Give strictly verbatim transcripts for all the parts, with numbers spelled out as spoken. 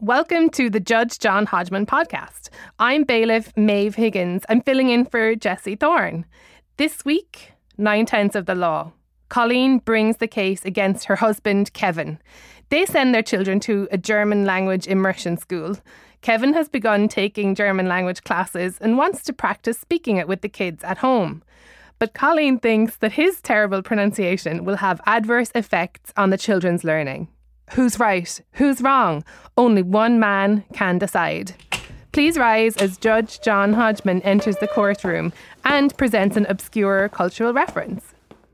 Welcome to the Judge John Hodgman podcast. I'm bailiff Maeve Higgins. I'm filling in for Jesse Thorne. This week, nine-tenths of the law. Colleen brings the case against her husband, Kevin. They send their children to a German language immersion school. Kevin has begun taking German language classes and wants to practice speaking it with the kids at home. But Colleen thinks that his terrible pronunciation will have adverse effects on the children's learning. Who's right? Who's wrong? Only one man can decide. Please rise as Judge John Hodgman enters the courtroom and presents an obscure cultural reference.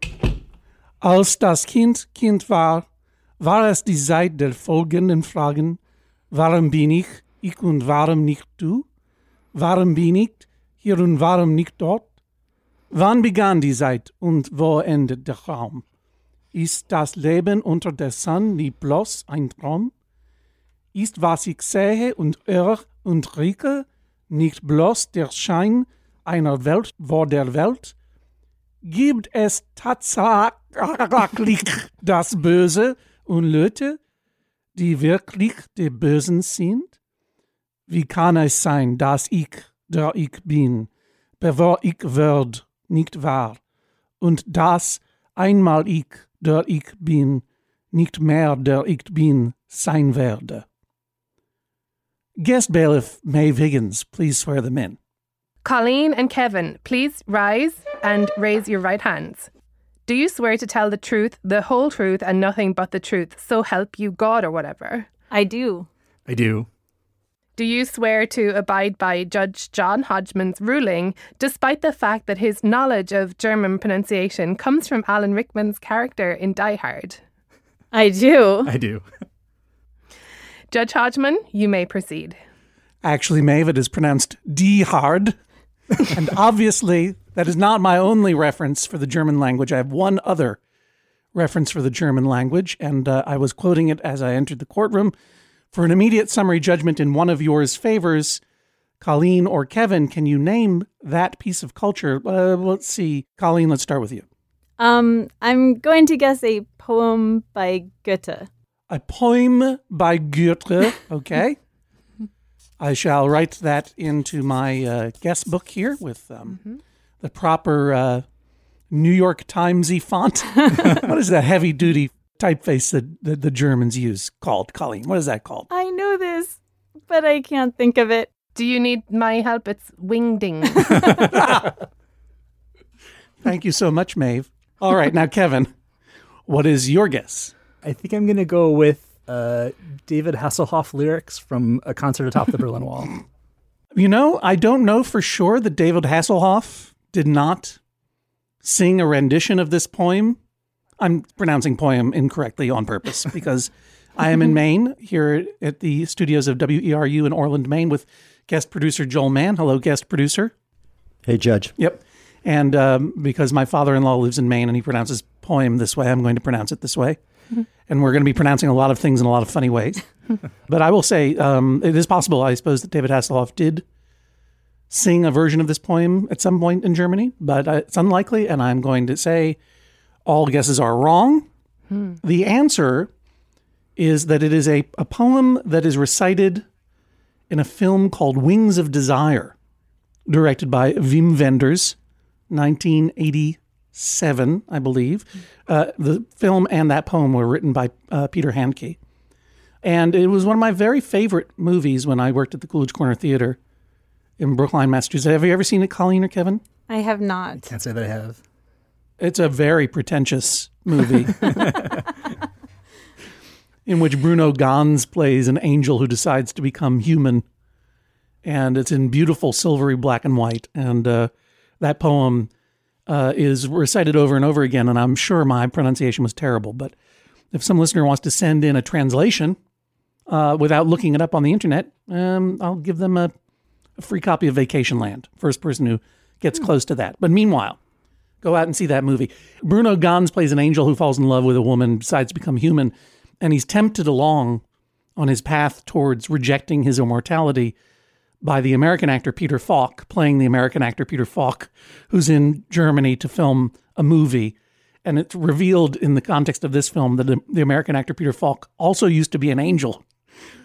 Als das Kind Kind war, war es die Zeit der folgenden Fragen. Warum bin ich, ich und warum nicht du? Warum bin ich hier und warum nicht dort? Wann begann die Zeit und wo endet der Raum? Ist das Leben unter der Sonne nicht bloß ein Traum? Ist, was ich sehe und höre und rieche, nicht bloß der Schein einer Welt vor der Welt? Gibt es tatsächlich das Böse und Leute, die wirklich die Bösen sind? Wie kann es sein, dass ich, der ich bin, bevor ich werd, nicht war, und dass einmal ich, der ich bin, nicht mehr der ich bin, sein werde? Guest bailiff Maeve Higgins, please swear them in. Colleen and Kevin, please rise and raise your right hands. Do you swear to tell the truth, the whole truth, and nothing but the truth, so help you God or whatever? I do. I do. Do you swear to abide by Judge John Hodgman's ruling, despite the fact that his knowledge of German pronunciation comes from Alan Rickman's character in Die Hard? I do. I do. Judge Hodgman, you may proceed. Actually, Maeve, it is pronounced Die Hard. And obviously, that is not my only reference for the German language. I have one other reference for the German language, and uh, I was quoting it as I entered the courtroom. For an immediate summary judgment in one of yours favors, Colleen or Kevin, can you name that piece of culture? Uh, let's see. Colleen, let's start with you. Um, I'm going to guess a poem by Goethe. A poem by Goethe, okay. I shall write that into my uh, guest book here with um, mm-hmm. the proper uh, New York Timesy font. What is that heavy-duty typeface that, that the Germans use called, Colleen? What is that called? I know this, but I can't think of it. Do you need my help? It's wingding. Thank you so much, Maeve. All right, now, Kevin, what is your guess? I think I'm going to go with uh, David Hasselhoff lyrics from A Concert Atop the Berlin Wall. You know, I don't know for sure that David Hasselhoff did not sing a rendition of this poem. I'm pronouncing poem incorrectly on purpose because I am in Maine here at the studios of W E R U in Orland, Maine with guest producer Joel Mann. Hello, guest producer. Hey, Judge. Yep. And um, because my father-in-law lives in Maine and he pronounces poem this way, I'm going to pronounce it this way. Mm-hmm. And we're going to be pronouncing a lot of things in a lot of funny ways. But I will say um, it is possible, I suppose, that David Hasselhoff did sing a version of this poem at some point in Germany, but uh, it's unlikely. And I'm going to say all guesses are wrong. Hmm. The answer is that it is a, a poem that is recited in a film called Wings of Desire, directed by Wim Wenders, nineteen eighty-seven, I believe. Uh, the film and that poem were written by uh, Peter Handke. And it was one of my very favorite movies when I worked at the Coolidge Corner Theater in Brookline, Massachusetts. Have you ever seen it, Colleen or Kevin? I have not. Can't say that I have. It's a very pretentious movie in which Bruno Ganz plays an angel who decides to become human. And it's in beautiful silvery black and white. And uh, that poem uh, is recited over and over again. And I'm sure my pronunciation was terrible. But if some listener wants to send in a translation uh, without looking it up on the internet, um, I'll give them a, a free copy of Vacationland. First person who gets close to that. But meanwhile, go out and see that movie. Bruno Ganz plays an angel who falls in love with a woman, decides to become human, and he's tempted along on his path towards rejecting his immortality by the American actor Peter Falk, playing the American actor Peter Falk, who's in Germany to film a movie. And it's revealed in the context of this film that the American actor Peter Falk also used to be an angel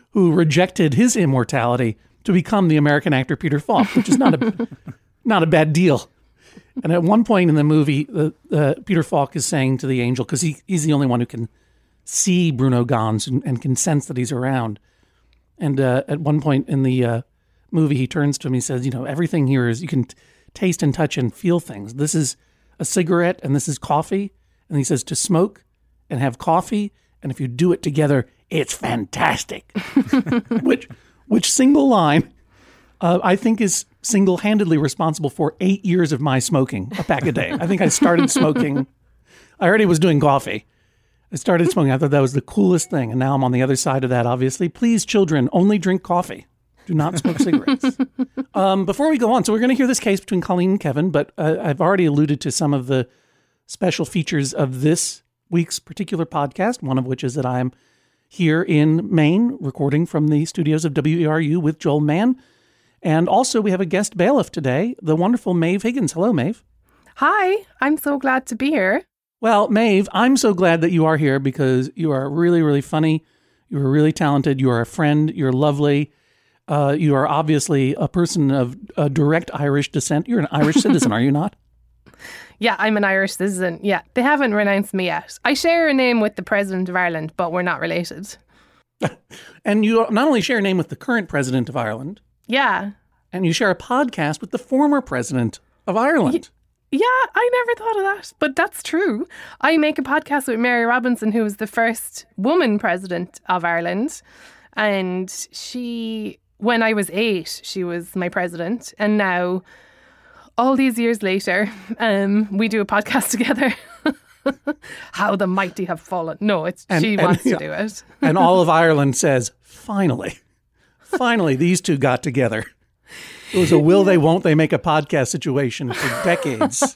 who rejected his immortality to become the American actor Peter Falk, which is not a not a bad deal. And at one point in the movie, uh, uh, Peter Falk is saying to the angel, because he, he's the only one who can see Bruno Ganz and, and can sense that he's around. And uh, at one point in the uh, movie, he turns to him, he says, you know, everything here is, you can t- taste and touch and feel things. This is a cigarette and this is coffee. And he says to smoke and have coffee. And if you do it together, it's fantastic. which, which single line uh, I think is single-handedly responsible for eight years of my smoking a pack a day. I think I started smoking. I already was doing coffee. I started smoking. I thought that was the coolest thing. And now I'm on the other side of that, obviously. Please, children, only drink coffee. Do not smoke cigarettes. um, before we go on, so we're going to hear this case between Colleen and Kevin, but uh, I've already alluded to some of the special features of this week's particular podcast, one of which is that I'm here in Maine, recording from the studios of W E R U with Joel Mann. And also we have a guest bailiff today, the wonderful Maeve Higgins. Hello, Maeve. Hi, I'm so glad to be here. Well, Maeve, I'm so glad that you are here because you are really, really funny. You are really talented. You are a friend. You're lovely. Uh, you are obviously a person of uh, direct Irish descent. You're an Irish citizen, are you not? Yeah, I'm an Irish citizen. Yeah, they haven't renounced me yet. I share a name with the President of Ireland, but we're not related. And you not only share a name with the current President of Ireland, yeah, and you share a podcast with the former President of Ireland. Y- yeah, I never thought of that, but that's true. I make a podcast with Mary Robinson, who was the first woman President of Ireland. And she, when I was eight, she was my president. And now, all these years later, um, we do a podcast together. How the mighty have fallen. No, it's And- she and- wants yeah. to do it. And all of Ireland says, finally, finally, these two got together. It was a will they, won't they make a podcast situation for decades.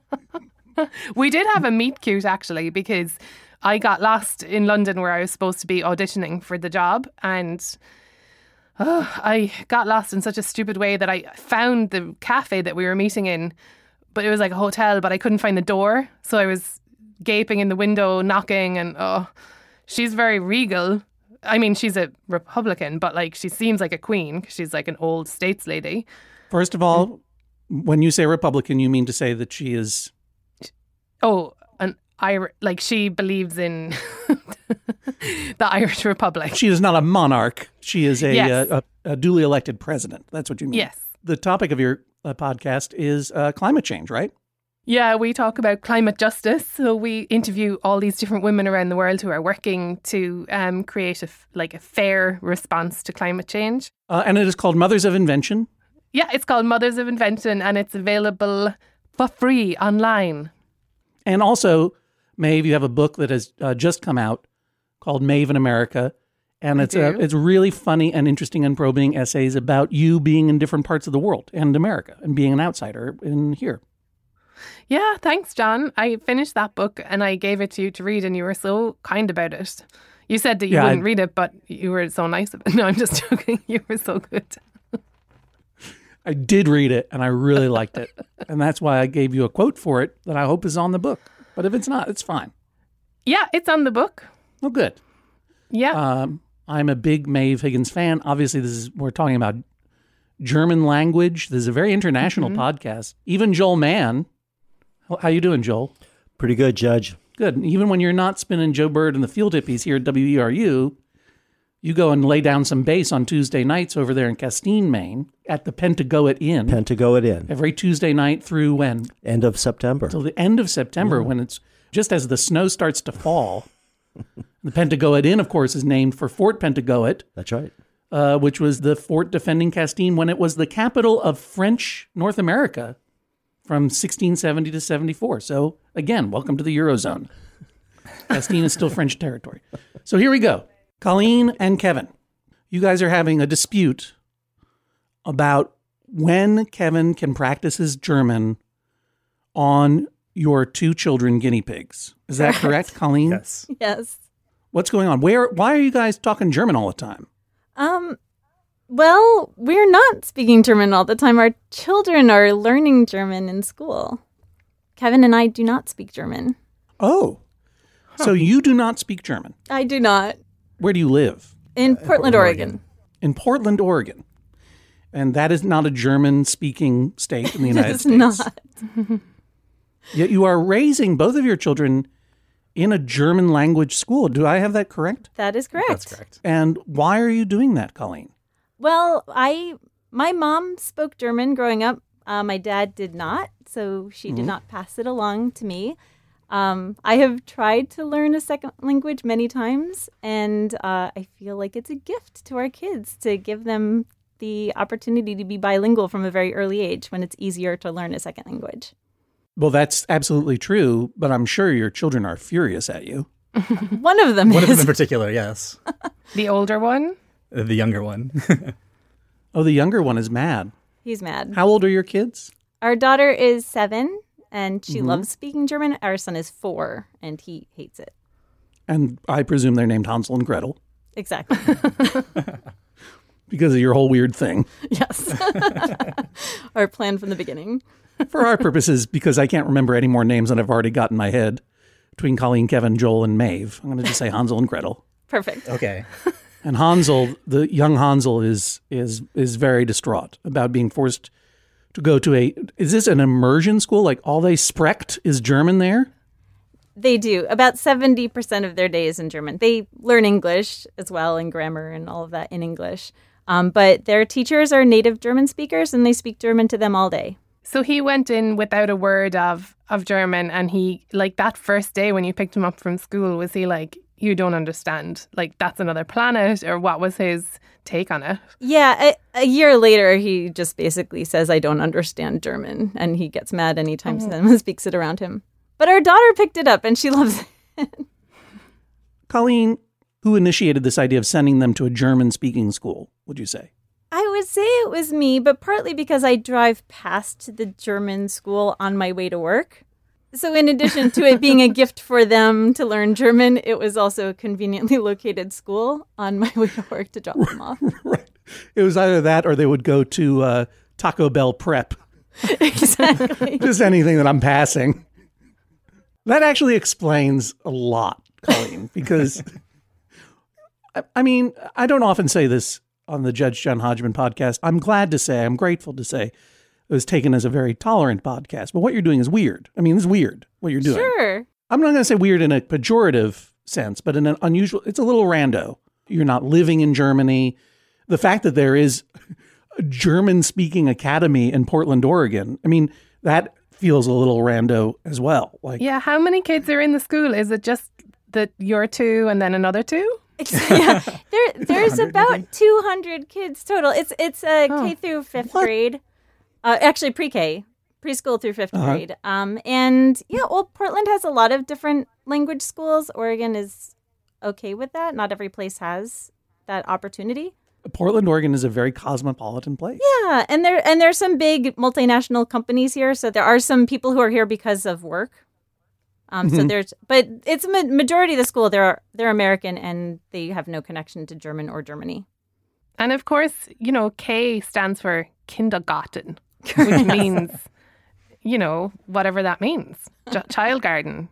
We did have a meet cute, actually, because I got lost in London where I was supposed to be auditioning for the job. And oh, I got lost in such a stupid way that I found the cafe that we were meeting in, but it was like a hotel, but I couldn't find the door. So I was gaping in the window, knocking, and oh, she's very regal. I mean, she's a Republican, but like she seems like a queen because she's like an old states lady. First of all, when you say Republican, you mean to say that she is... Oh, an Irish, like she believes in the Irish Republic. She is not a monarch. She is a, Yes. uh, a, a duly elected president. That's what you mean. Yes. The topic of your uh, podcast is uh, climate change, right? Yeah, we talk about climate justice. So we interview all these different women around the world who are working to um, create a f- like a fair response to climate change. Uh, and it is called Mothers of Invention. Yeah, it's called Mothers of Invention, and it's available for free online. And also, Maeve, you have a book that has uh, just come out called Maeve in America. And I it's uh, do. it's really funny and interesting and probing essays about you being in different parts of the world and America and being an outsider in here. Yeah, thanks, John. I finished that book and I gave it to you to read, and you were so kind about it. You said that you Yeah, wouldn't I- read it, but you were so nice about it. No, I'm just joking. You were so good. I did read it and I really liked it. And that's why I gave you a quote for it that I hope is on the book. But if it's not, it's fine. Yeah, it's on the book. Oh, good. Yeah. Um, I'm a big Maeve Higgins fan. Obviously, this is we're talking about German language. This is a very international podcast. Even Joel Mann. How- How you doing, Joel? Pretty good, Judge. Good. And even when you're not spinning Joe Bird and the Field Hippies here at W E R U, you go and lay down some bass on Tuesday nights over there in Castine, Maine, at the Pentagoet Inn. Pentago it in. every Tuesday night through when? End of September. Till the end of September, when it's just as the snow starts to fall. The Pentagoet Inn, of course, is named for Fort Pentagoet, That's right. uh, which was the fort defending Castine when it was the capital of French North America from sixteen seventy to seventy-four. So, again, welcome to the Eurozone. Castine is still French territory. So here we go. Colleen and Kevin, you guys are having a dispute about when Kevin can practice his German on your two children guinea pigs. Is that correct, Colleen? Yes. Yes. What's going on? Where? Why are you guys talking German all the time? Um, well, we're not speaking German all the time. Our children are learning German in school. Kevin and I do not speak German. Oh, so you do not speak German. I do not. Where do you live? In Portland, Portland, Oregon. Oregon. In Portland, Oregon. And that is not a German-speaking state in the United It's States. not. Yet you are raising both of your children in a German language school. Do I have that correct? That is correct. That's correct. And why are you doing that, Colleen? Well, I my mom spoke German growing up. Uh, my dad did not, so she Mm-hmm. did not pass it along to me. Um, I have tried to learn a second language many times, and uh, I feel like it's a gift to our kids to give them the opportunity to be bilingual from a very early age when it's easier to learn a second language. Well, that's absolutely true, but I'm sure your children are furious at you. One of them One of them is. in particular, yes. The older one? Uh, The younger one. Oh, the younger one is mad. He's mad. How old are your kids? Our daughter is seven, and she Mhm. loves speaking German. Our son is four, and he hates it. And I presume they're named Hansel and Gretel Exactly. because of your whole weird thing. Yes. Our plan from the beginning. For our purposes, because I can't remember any more names than I've already got in my head between Colleen, Kevin, Joel, and Maeve. I'm going to just say Hansel and Gretel. Perfect. Okay. And Hansel, the young Hansel, is is is very distraught about being forced to go to a. Is this an immersion school? Like all they sprecht is German there? They do. About seventy percent of their day is in German. They learn English as well and grammar and all of that in English. Um, but their teachers are native German speakers, and they speak German to them all day. So he went in without a word of, of German, and he, like that first day when you picked him up from school, was he like, you don't understand, like that's another planet, or what was his take on it? Yeah, a, a year later, he just basically says, I don't understand German, and he gets mad anytime someone speaks it around him. But our daughter picked it up, and she loves it. Colleen, who initiated this idea of sending them to a German-speaking school, would you say? I would say it was me, but partly because I drive past the German school on my way to work. So in addition to it being a gift for them to learn German, it was also a conveniently located school on my way to work to drop them off. Right. It was either that or they would go to uh, Taco Bell Prep. Exactly. Just anything that I'm passing. That actually explains a lot, Colleen, because, I, I mean, I don't often say this on the Judge John Hodgman podcast. I'm glad to say, I'm grateful to say, it was taken as a very tolerant podcast. But what you're doing is weird. I mean, it's weird what you're doing. Sure. I'm not going to say weird in a pejorative sense, but in an unusual, it's a little rando. You're not living in Germany. The fact that there is a German-speaking academy in Portland, Oregon, I mean, that feels a little rando as well. Like, Yeah, how many kids are in the school? Is it just that you're two and then another two? Yeah, there, there's about two hundred kids total. It's it's uh, Oh. K through fifth What? grade, uh, actually pre-K, preschool through fifth Uh-huh. grade. Um, and yeah, well, Portland has a lot of different language schools. Oregon is okay with that. Not every place has that opportunity. Portland, Oregon is a very cosmopolitan place. Yeah, and there and there's some big multinational companies here, so there are some people who are here because of work. Um, So Mhm. there's, but it's a ma- majority of the school. They're they're American and they have no connection to German or Germany. And of course, you know, K stands for Kindergarten, which means, you know, whatever that means, Ch- child garden.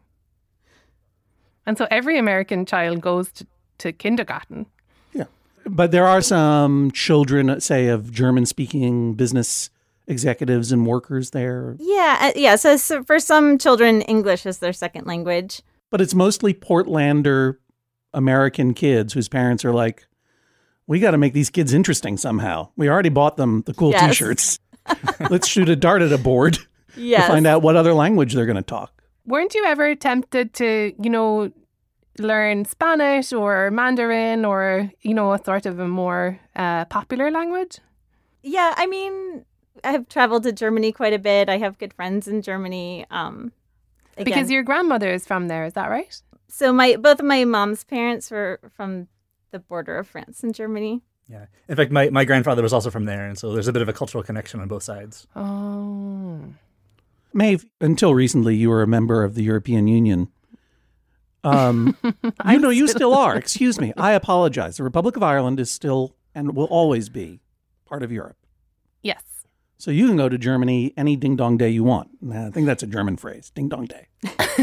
And so every American child goes to, to kindergarten. But there are some children, say, of German-speaking business executives and workers there. Yeah, uh, yeah. So, so for some children, English is their second language. But it's mostly Portlander American kids whose parents are like, we got to make these kids interesting somehow. We already bought them the cool Yes. T-shirts. Let's shoot a dart at a board Yes. to find out what other language they're going to talk. Weren't you ever tempted to, you know, learn Spanish or Mandarin or, you know, a sort of a more uh, popular language? Yeah, I mean, I have traveled to Germany quite a bit. I have good friends in Germany. Um, again, Because your grandmother is from there, is that right? so my both of my mom's parents were from the border of France and Germany. Yeah. In fact, my, my grandfather was also from there, and so there's a bit of a cultural connection on both sides. Oh. Maeve, until recently, you were a member of the European Union. Um, you know, you still are. Excuse me. I apologize. The Republic of Ireland is still and will always be part of Europe. Yes. So you can go to Germany any ding-dong day you want. I think that's a German phrase, ding-dong day.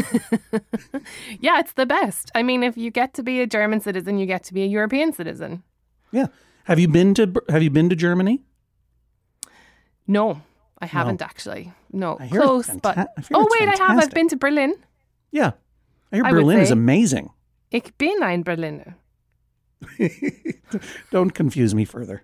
Yeah, it's the best. I mean, if you get to be a German citizen, you get to be a European citizen. Yeah. Have you been to Have you been to Germany? No, I haven't actually. No, I hear it's close, fanta- but I hear oh it's wait, I have. I've fantastic. been to Berlin. Yeah. I hear I would Berlin is say. amazing. Ich bin ein Berliner. Don't confuse me further.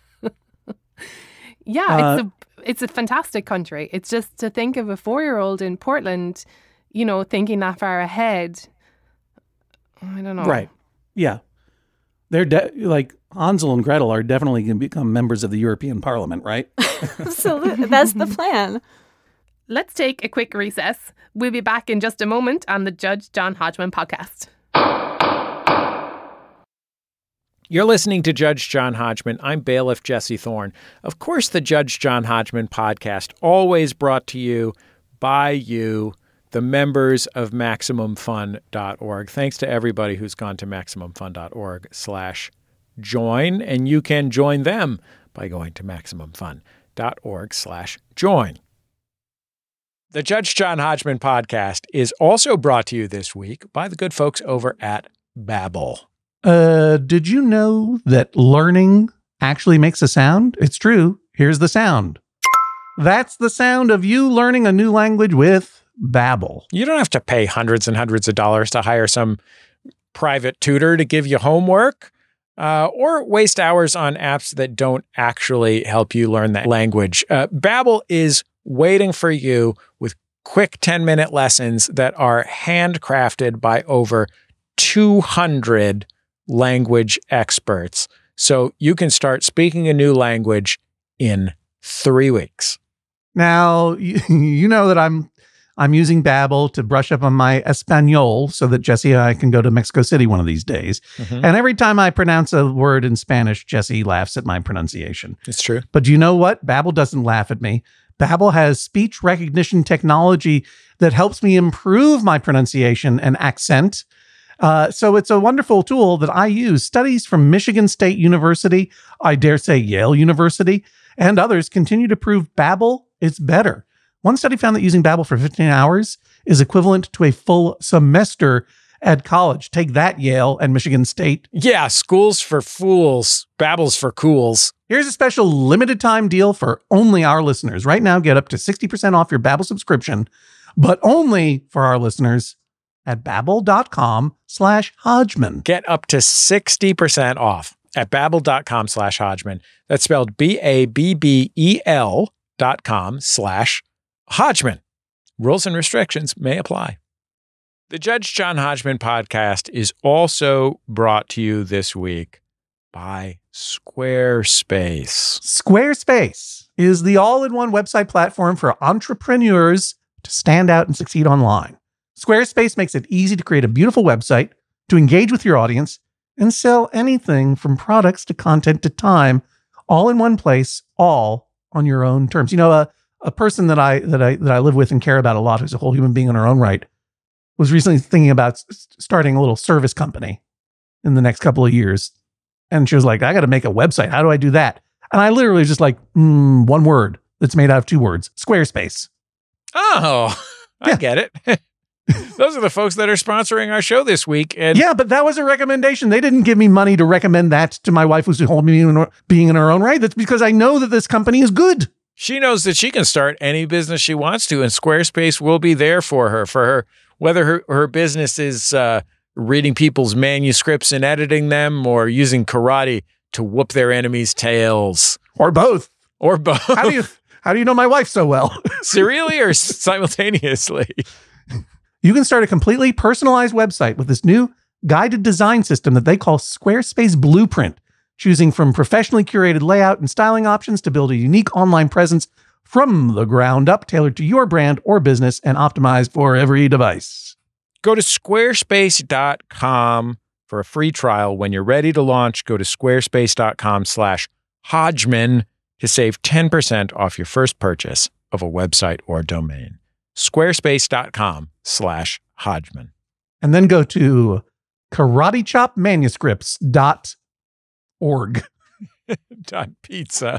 Yeah, Uh, it's a it's a fantastic country. It's just to think of a four-year-old in Portland, you know, thinking that far ahead. I don't know. Right. Yeah. They're de- like Hansel and Gretel are definitely going to become members of the European Parliament, right? Absolutely. That's the plan. Let's take a quick recess. We'll be back in just a moment on the Judge John Hodgman podcast. You're listening to Judge John Hodgman. I'm bailiff Jesse Thorne. Of course, the Judge John Hodgman podcast, always brought to you by you, the members of Maximum Fun dot org. Thanks to everybody who's gone to Maximum Fun dot org slash join, and you can join them by going to Maximum Fun dot org slash join. The Judge John Hodgman podcast is also brought to you this week by the good folks over at Babbel. Uh, did you know that learning actually makes a sound? It's true. Here's the sound. That's the sound of you learning a new language with Babbel. You don't have to pay hundreds and hundreds of dollars to hire some private tutor to give you homework uh, or waste hours on apps that don't actually help you learn that language. Uh, Babbel is waiting for you with quick ten-minute lessons that are handcrafted by over two hundred language experts. So you can start speaking a new language in three weeks. Now, you, you know that I'm I'm using Babbel to brush up on my Espanol so that Jesse and I can go to Mexico City one of these days. Mm-hmm. And every time I pronounce a word in Spanish, Jesse laughs at my pronunciation. It's true. But do you know what? Babbel doesn't laugh at me. Babbel has speech recognition technology that helps me improve my pronunciation and accent. Uh, so it's a wonderful tool that I use. Studies from Michigan State University, I dare say Yale University, and others continue to prove Babbel is better. One study found that using Babbel for fifteen hours is equivalent to a full semester at college. Take that, Yale and Michigan State. Yeah, school's for fools. Babbel's for cools. Here's a special limited time deal for only our listeners. Right now, get up to sixty percent off your Babbel subscription, but only for our listeners at babbel.com slash Hodgman. Get up to sixty percent off at babbel.com slash Hodgman. That's spelled B A B B E L dot com slash Hodgman. Rules and restrictions may apply. The Judge John Hodgman podcast is also brought to you this week by Squarespace. Squarespace is the all-in-one website platform for entrepreneurs to stand out and succeed online. Squarespace makes it easy to create a beautiful website, to engage with your audience, and sell anything from products to content to time, all in one place, all on your own terms. You know, a, a person that I that I that I live with and care about a lot, who's a whole human being in her own right, was recently thinking about s- starting a little service company in the next couple of years. And she was like, I got to make a website. How do I do that? And I literally was just like, mm, one word that's made out of two words, Squarespace. Oh, I Yeah. get it. Those are the folks that are sponsoring our show this week. And Yeah, but that was a recommendation. They didn't give me money to recommend that to my wife, who's a whole being being in her own right. That's because I know that this company is good. she knows that she can start any business she wants to, and Squarespace will be there for her, for her, whether her, her business is uh, reading people's manuscripts and editing them, or using karate to whoop their enemies' tails, Or both. or both. How do you how do you know my wife so well? Serially or simultaneously? You can start a completely personalized website with this new guided design system that they call Squarespace Blueprint, choosing from professionally curated layout and styling options to build a unique online presence from the ground up, tailored to your brand or business and optimized for every device. Go to squarespace dot com for a free trial. When you're ready to launch, go to squarespace.com slash Hodgman to save ten percent off your first purchase of a website or domain. Squarespace.com slash Hodgman. And then go to karate chop manuscripts dot org. Dot pizza.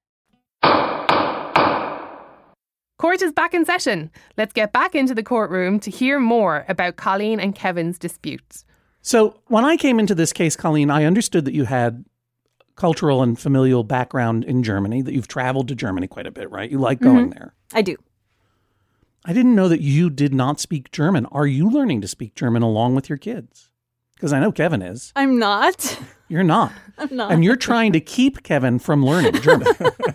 Court is back in session. Let's get back into the courtroom to hear more about Colleen and Kevin's dispute. So when I came into this case, Colleen, I understood that you had cultural and familial background in Germany, that you've traveled to Germany quite a bit, right? You like going Mm-hmm. there. I do. I didn't know that you did not speak German. Are you learning to speak German along with your kids? Because I know Kevin is. I'm not. You're not. I'm not. And you're trying to keep Kevin from learning German.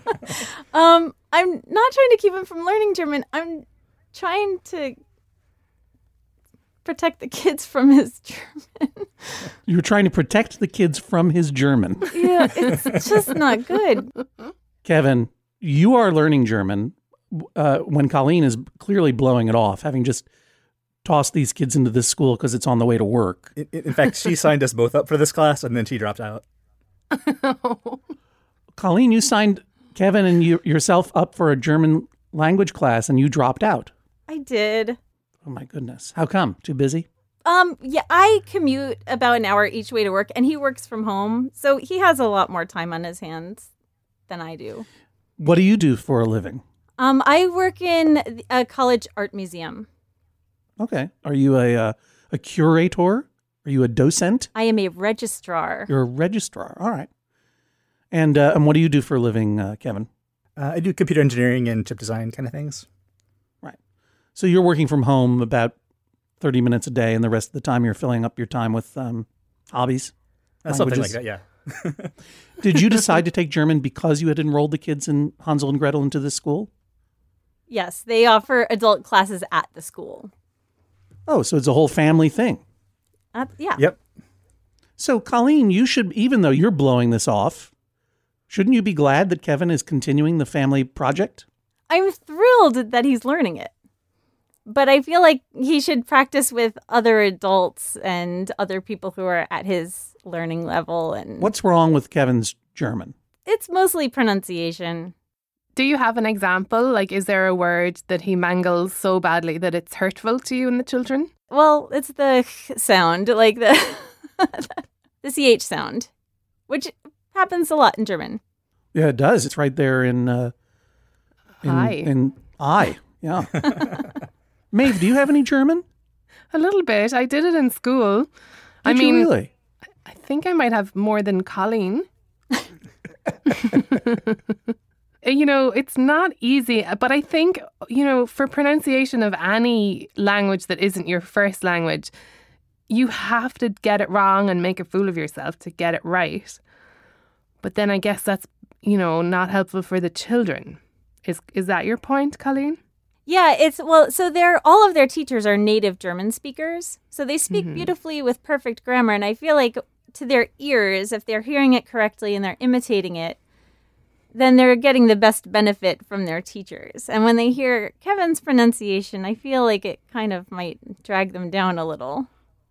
Um, I'm not trying to keep him from learning German. I'm trying to protect the kids from his German. You're trying to protect the kids from his German. Yeah, it's just not good. Kevin, you are learning German uh, when Colleen is clearly blowing it off, having just tossed these kids into this school because it's on the way to work. In, in fact, she signed us both up for this class, and then she dropped out. Colleen, you signed Kevin and you, yourself up for a German language class, and you dropped out. I did. Oh, my goodness. How come? Too busy? Um, yeah, I commute about an hour each way to work, and he works from home, so he has a lot more time on his hands than I do. What do you do for a living? Um, I work in a college art museum. Okay. Are you a uh, a curator? Are you a docent? I am a registrar. You're a registrar. All right. And uh, and what do you do for a living, uh, Kevin? Uh, I do computer engineering and chip design kind of things. Right. So you're working from home about thirty minutes a day, and the rest of the time you're filling up your time with um, hobbies? Uh, something languages? like that, yeah. Did you decide to take German because you had enrolled the kids in Hansel and Gretel into this school? Yes, they offer adult classes at the school. Oh, so it's a whole family thing. Uh, yeah. Yep. So, Colleen, you should, even though you're blowing this off, shouldn't you be glad that Kevin is continuing the family project? I'm thrilled that he's learning it. But I feel like he should practice with other adults and other people who are at his learning level. And What's wrong with Kevin's German? it's mostly pronunciation. Do you have an example? Like, is there a word that he mangles so badly that it's hurtful to you and the children? Well, it's the sound, like the the C H sound, which happens a lot in German. Yeah, it does. It's right there in uh, in, I. in I. Yeah. Maeve, do you have any German? A little bit. I did it in school. I Did mean, you really? I think I might have more than Colleen. You know, it's not easy, but I think, you know, for pronunciation of any language that isn't your first language, you have to get it wrong and make a fool of yourself to get it right. But then I guess that's, you know, not helpful for the children. Is is that your point, Colleen? Yeah, it's well, so they're all of their teachers are native German speakers. So they speak Mhm. beautifully with perfect grammar. And I feel like to their ears, if they're hearing it correctly and they're imitating it, then they're getting the best benefit from their teachers. And when they hear Kevin's pronunciation, I feel like it kind of might drag them down a little.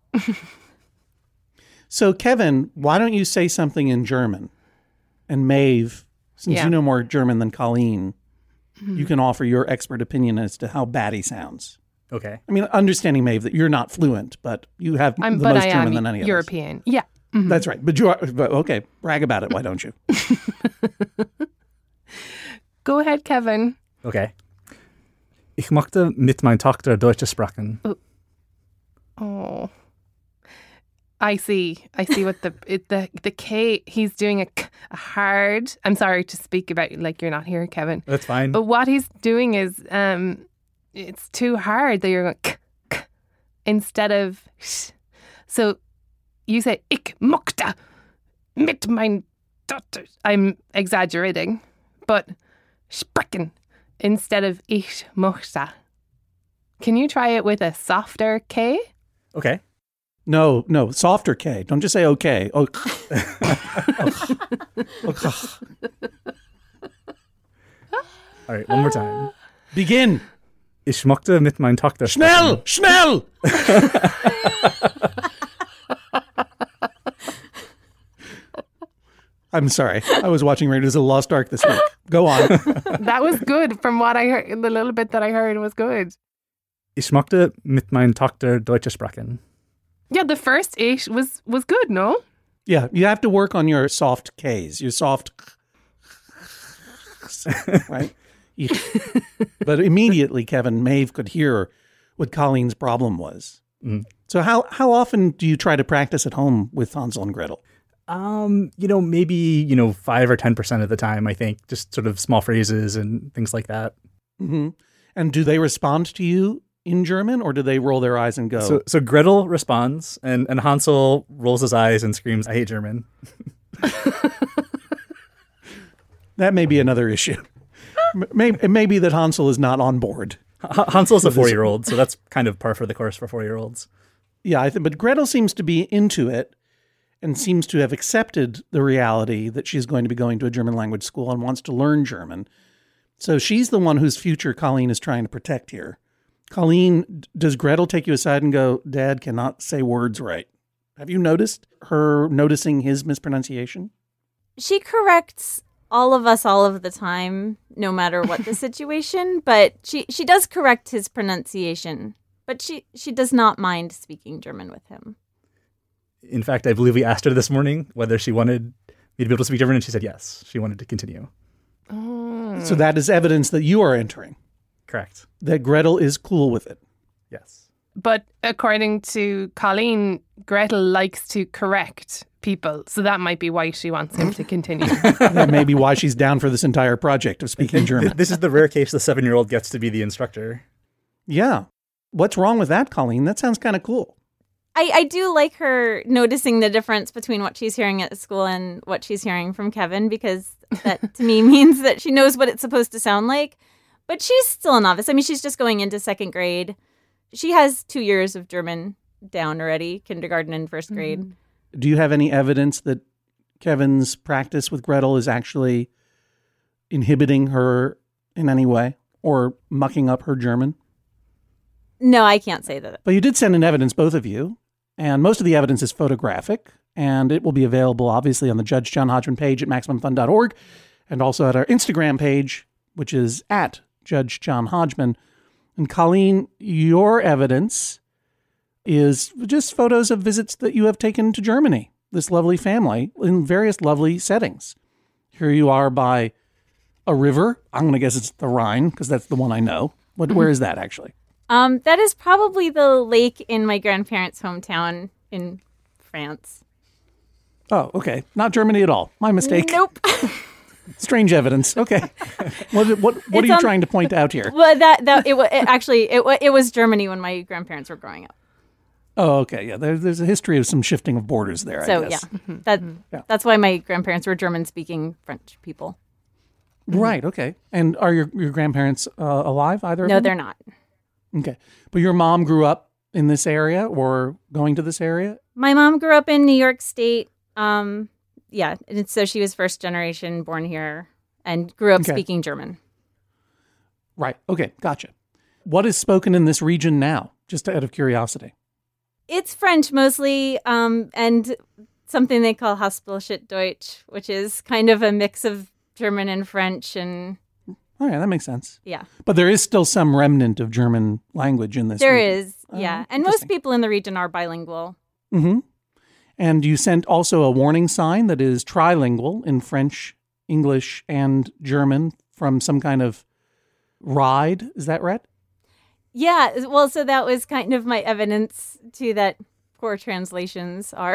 So, Kevin, why don't you say something in German? And Maeve, since Yeah. you know more German than Colleen, you can offer your expert opinion as to how bad he sounds. Okay. I mean, understanding, Maeve, that you're not fluent, but you have I'm, the but most I German am than any of us. European. Yeah. Mhm. That's right. But you are, but okay, brag about it. Why don't you? Go ahead, Kevin. Okay. Ich möchte mit meiner Tochter Deutsch sprechen. Oh, I see. I see what the it, the the K. He's doing a, k- a hard. I'm sorry to speak about you like you're not here, Kevin. That's fine. But what he's doing is, um, it's too hard that you're going k, k, instead of sh. So you say ich möchte mit mein Tochter. I'm exaggerating, but sprechen instead of ich möchte. Can you try it with a softer K? Okay. No, no, softer K. Don't just say okay. Oh, All right, one more time. begin. Ich möchte mit meiner Tochter Schnell, schnell. I'm sorry. I was watching Raiders of the Lost Ark this week. Go on. That was good. From what I heard, the little bit that I heard was good. Ich möchte mit meiner Tochter Deutsch sprechen. Yeah, the first eight was was good. No, Yeah, you have to work on your soft Ks, your soft, right? You- but immediately, Kevin, Maeve could hear what Colleen's problem was. Mm. So how how often do you try to practice at home with Hansel and Gretel? Um, you know, maybe, you know, five or ten percent of the time, I think, just sort of small phrases and things like that. Mm-hmm. And do they respond to you in German, or do they roll their eyes and go? So, so Gretel responds, and, and Hansel rolls his eyes and screams, "I hate German." That may be another issue. Maybe, it may be that Hansel is not on board. H- Hansel's a four-year-old, so that's kind of par for the course for four-year-olds. Yeah, I think, but Gretel seems to be into it and seems to have accepted the reality that she's going to be going to a German language school and wants to learn German. So she's the one whose future Colleen is trying to protect here. Colleen, does Gretel take you aside and go, "Dad cannot say words right"? Have you noticed her noticing his mispronunciation? She corrects all of us all of the time, no matter what the situation, but she, she does correct his pronunciation. But she, she does not mind speaking German with him. In fact, I believe we asked her this morning whether she wanted me to be able to speak German, and she said yes, she wanted to continue. Oh. So that is evidence that you are entering, Correct. that Gretel is cool with it. Yes. But according to Colleen, Gretel likes to correct people. So that might be why she wants him to continue. That may be why she's down for this entire project of speaking German. This is the rare case the seven-year-old gets to be the instructor. Yeah. What's wrong with that, Colleen? That sounds kind of cool. I, I do like her noticing the difference between what she's hearing at school and what she's hearing from Kevin, because that to me means that she knows what it's supposed to sound like. But she's still a novice. I mean, she's just going into second grade. She has two years of German down already, kindergarten and first grade. Mm-hmm. Do you have any evidence that Kevin's practice with Gretel is actually inhibiting her in any way or mucking up her German? No, I can't say that. But you did send in evidence, both of you, and most of the evidence is photographic, and it will be available, obviously, on the Judge John Hodgman page at maximum fun dot org, and also at our Instagram page, which is at Judge John Hodgman. And Colleen, your evidence is just photos of visits that you have taken to Germany, this lovely family, in various lovely settings. Here you are by a river. I'm going to guess it's the Rhine, because that's the one I know. What, where is that, actually? Um, that is probably the lake in my grandparents' hometown in France. Oh, okay. Not Germany at all. My mistake. Nope. Strange evidence. Okay. What what what It's are you on- trying to point out here? Well, that that it, wa- it actually it wa- it was Germany when my grandparents were growing up. Oh, okay. Yeah, there's there's a history of some shifting of borders there, So I guess. yeah, that Yeah. that's why my grandparents were German-speaking French people. Right, okay. And are your, your grandparents uh, alive, either of No, them? they're not. Okay. But your mom grew up in this area or going to this area? My mom grew up in New York State. Um, yeah, and so she was first generation born here and grew up Okay. speaking German. Right. Okay, gotcha. What is spoken in this region now, just out of curiosity? It's French mostly, um, and something they call Haspelschit-Deutsch, which is kind of a mix of German and French, and Oh, yeah, that makes sense. yeah, But there is still some remnant of German language in this there region. is, Oh, yeah, and most interesting. people in the region are bilingual. Mm-hmm. And you sent also a warning sign that is trilingual in French, English, and German from some kind of ride. Is that right? Yeah, well, so that was kind of my evidence to that poor translations are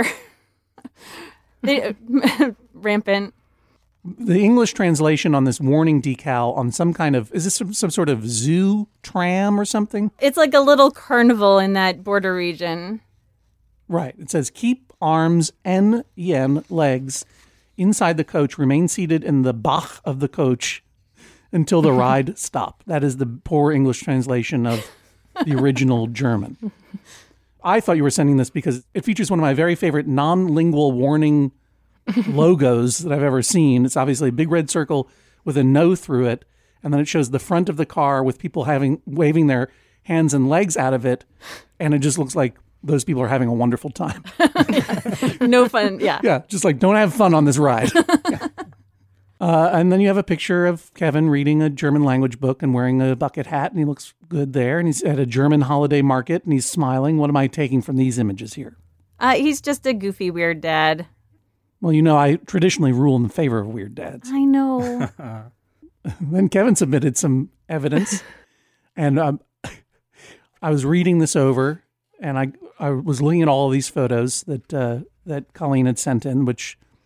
they, rampant. The English translation on this warning decal on some kind of, is this some, some sort of zoo tram or something? It's like a little carnival in that border region. Right. It says, keep arms and yen legs inside the coach, remain seated in the Bach of the coach until the ride stop. That is the poor English translation of the original German. I thought you were sending this because it features one of my very favorite non-lingual warning logos that I've ever seen. It's obviously a big red circle with a no through it, and then it shows the front of the car with people having waving their hands and legs out of it, and it just looks like those people are having a wonderful time. No fun. Yeah. Yeah, just like, don't have fun on this ride. Yeah. Uh, and then you have a picture of Kevin reading a German language book and wearing a bucket hat, and he looks good there. And he's at a German holiday market, and he's smiling. What am I taking from these images here? Uh, he's just a goofy, weird dad. Well, you know, I traditionally rule in favor of weird dads. I know. Then Kevin submitted some evidence, and um, I was reading this over, and I I was looking at all of these photos that uh, that Colleen had sent in, which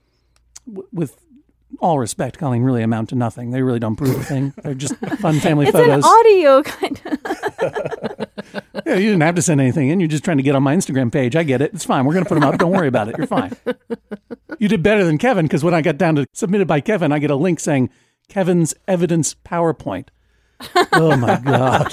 w- with all respect, Colleen, really amount to nothing. They really don't prove a thing. They're just fun family It's photos. an audio kind of. Yeah, you didn't have to send anything in. You're just trying to get on my Instagram page. I get it. It's fine. We're going to put them up. Don't worry about it. You're fine. You did better than Kevin, because when I got down to submitted by Kevin, I get a link saying Kevin's evidence PowerPoint. Oh, my God.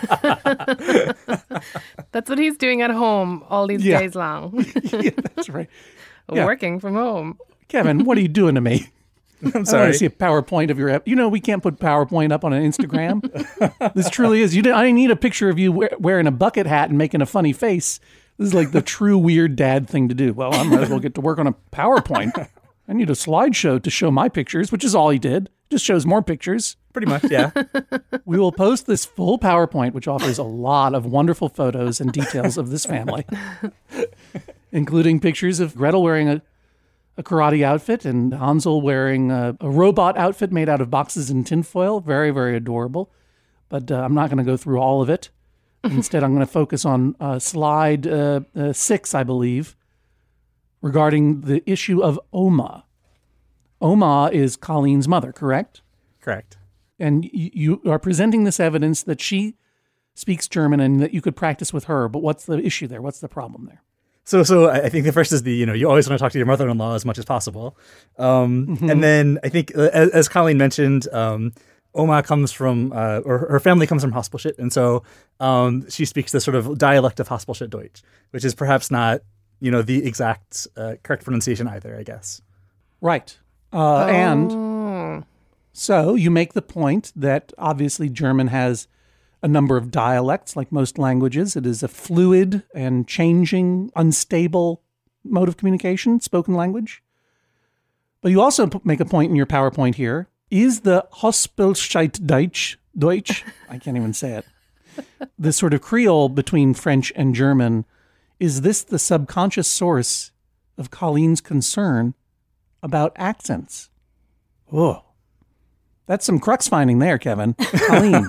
That's what he's doing at home all these Yeah. days long, Yeah, that's right. Yeah. working from home. Kevin, what are you doing to me? I'm I want sorry. to see a PowerPoint of your. ep- You know, we can't put PowerPoint up on an Instagram. This truly is. You. Didn't, I didn't need a picture of you we- wearing a bucket hat and making a funny face. This is like the true weird dad thing to do. Well, I might as well get to work on a PowerPoint. I need a slideshow to show my pictures, which is all he did. Just shows more pictures. Pretty much, yeah. We will post this full PowerPoint, which offers a lot of wonderful photos and details of this family, including pictures of Gretel wearing a, a karate outfit and Hansel wearing a, a robot outfit made out of boxes and tinfoil. Very, very adorable. But uh, I'm not going to go through all of it. Instead, I'm going to focus on uh, slide uh, uh, six, I believe, regarding the issue of Oma. Oma is Colleen's mother, correct? Correct. And y- you are presenting this evidence that she speaks German and that you could practice with her. But what's the issue there? What's the problem there? So, so I I think the first is the, you know, you always want to talk to your mother-in-law as much as possible. Um, Mm-hmm. And then I think, uh, as, as Colleen mentioned, um, Oma comes from, uh, or her family comes from Haspelshit. And so um, she speaks this sort of dialect of Haspelshit Deutsch, which is perhaps not, you know, the exact uh, correct pronunciation either, I guess. Right. Uh, And Oh. so you make the point that obviously German has a number of dialects, like most languages. It is a fluid and changing, unstable mode of communication, spoken language. But you also p- make a point in your PowerPoint here. Is the Haspelscheit Deutsch, Deutsch, I can't even say it, this sort of Creole between French and German, is this the subconscious source of Colleen's concern about accents? Oh, that's some crux finding there, Kevin. Colleen.